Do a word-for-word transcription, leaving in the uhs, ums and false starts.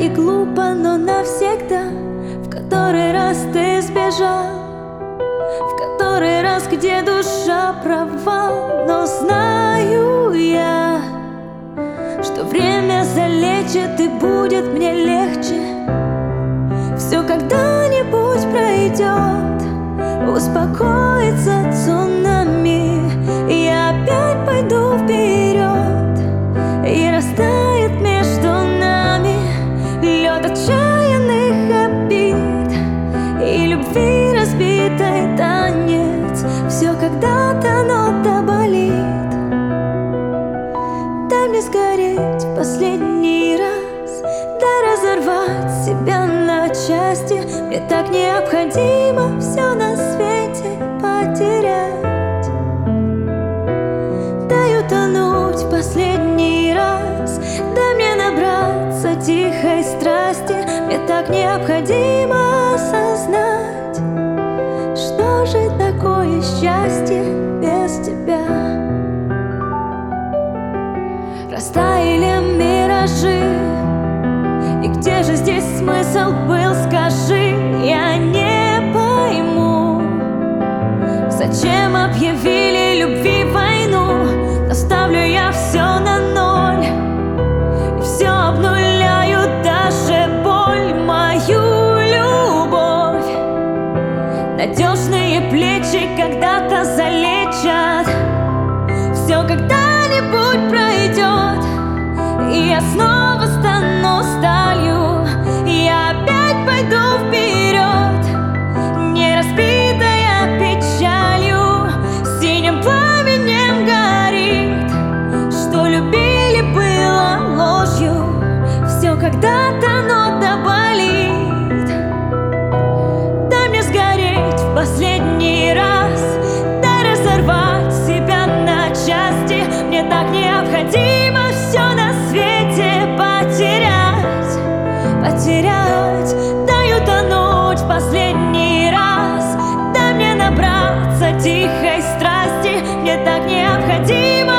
и глупо, но навсегда. В который раз ты сбежал, в который раз, где душа провал. Но знаю я, что время залечит и будет мне легче. Все когда-нибудь пройдет, успокоится цунами. Я опять пойду вперед, и растает между нами лед отчаянных обид и любви разбитой танец. Все когда-то, но доболит. Дай мне сгореть в последний раз, дай разорвать себя на части. Мне так необходимо все на свете потерять. Дай утонуть в последний раз, дай мне набраться тихой страсти. Мне так необходимо осознать, что же такое счастье без тебя. Растаяли миражи, и где же здесь смысл был, скажи? Я не пойму, зачем объявили любви войну. Но ставлю я все на ноль, и все обнуляю, даже боль. Мою любовь надежные плечи когда-то залечат. Все когда-нибудь пройдет, и я снова стану сталью. Я опять пойду вперед, не разбитая печалью. Синим пламенем горит, что любили было ложью. Все когда-то, но доболит. Дай мне сгореть в последний раз, дай разорвать себя на части. Мне так необходимо все на свете потерять, потерять. Дай утонуть в последний раз, дай мне набраться тихой страсти. Мне так необходимо